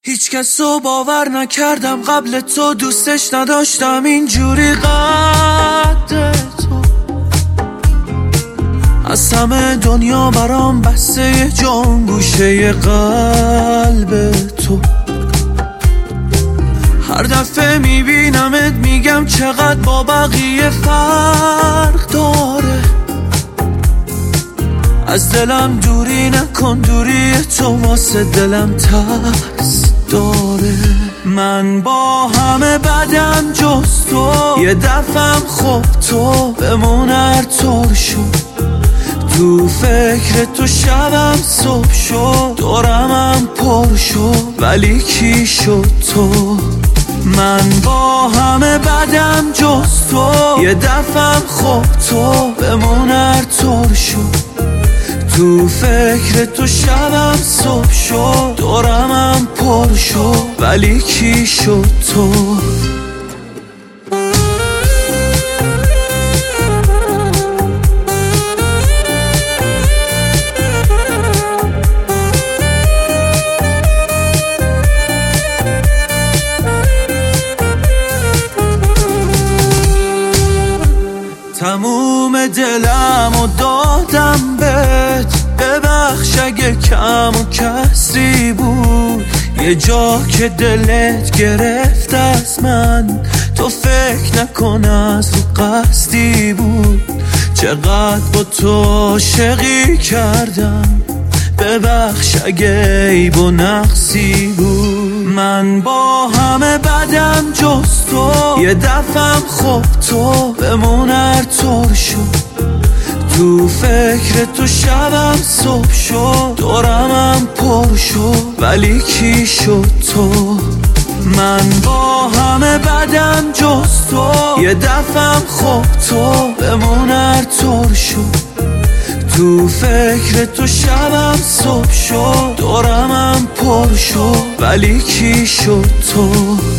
هیچ کسو باور نکردم قبل تو، دوستش نداشتم اینجوری قد تو. از همه دنیا برام بسته جان گوشه قلب تو. هر دفعه میبینمت میگم چقدر با بقیه فرق داره. از دلم دوری نکن، دوری تو واسه دلم ترس داره. من با همه بدم جز تو، یه دفعم خوب تو بمون هر طور شد. تو فکر تو شبم صبح شد، دورمم پر شد ولی کی شد تو. من با همه بدم جز تو، یه دفعم خوب تو بمون هر طور شد. تو فکر تو شبم صبح شد، دورمم پر شد ولی کی شد تو. تموم دلم و دادم بهت، ببخش اگه کم و کسری بود. یه جا که دلت گرفت از من، تو فکر نکن از رو قصدی بود. چقدر با تو عاشقی کردم، ببخش اگه عیب و نقصی بود. من با همه بدم جز تو، یه دفعم خوب تو بمون هر طور شد. تو فکر تو شبم صبح شد، دورمم پر شد ولی کی شد تو. من با همه بدم جز تو، یه دفعم خوب تو بمون هر طور شد. تو فکر تو شبم صبح شد، دورمم پر شد ولی کی شد تو.